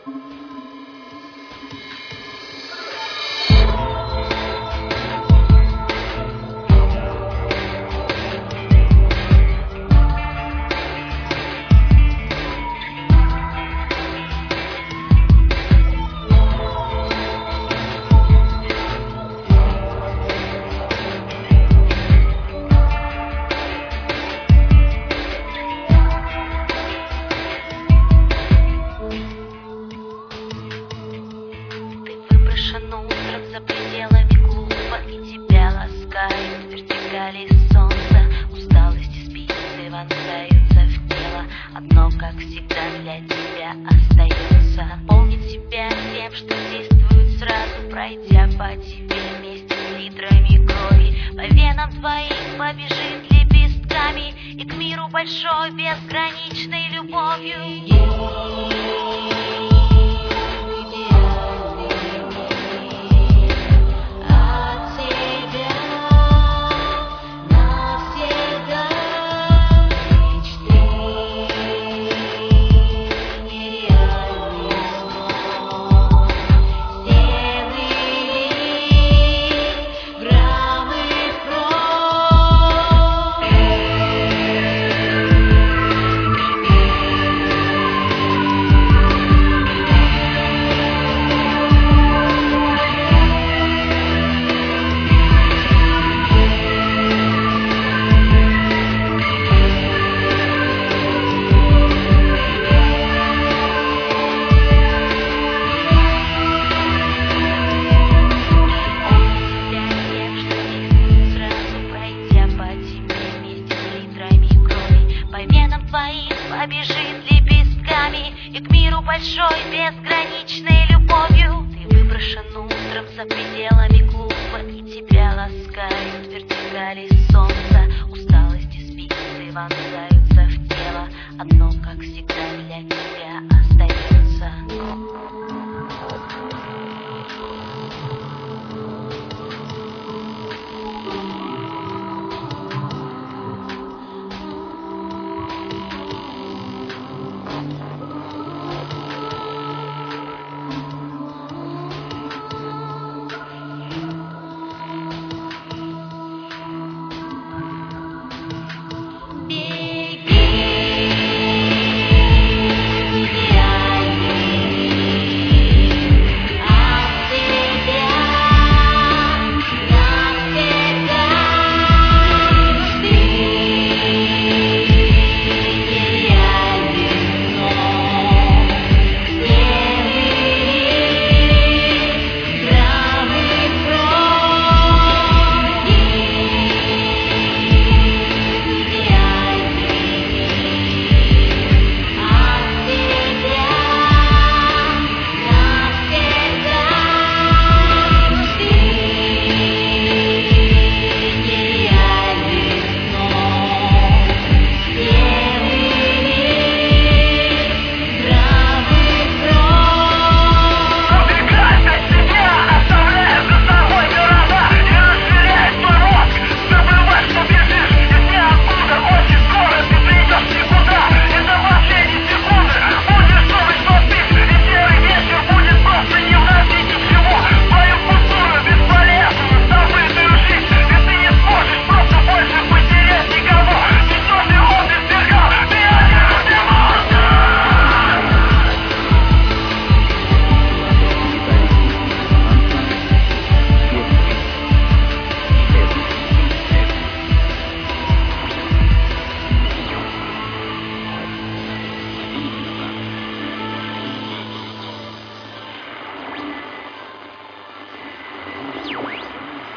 Утром за пределами клуба, и тебя ласкают вертикали солнца. Усталость и спицы вонзаются в тело. Одно, как всегда, для тебя остается: наполнить себя тем, что действует сразу, пройдя по тебе вместе с литрами крови. По венам твоим побежит лепестками, и к миру большой безграничной любовью. Побежит лепестками, и к миру большой безграничной любовью. Ты выброшен утром за пределами клуба, и тебя ласкают вертикали солнца. Усталость и спицы вонзаются в тело. Одно, как всегда, для тебя остается.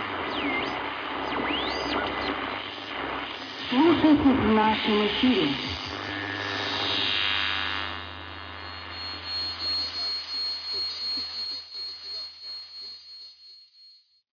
Слушайте в нашем эфире.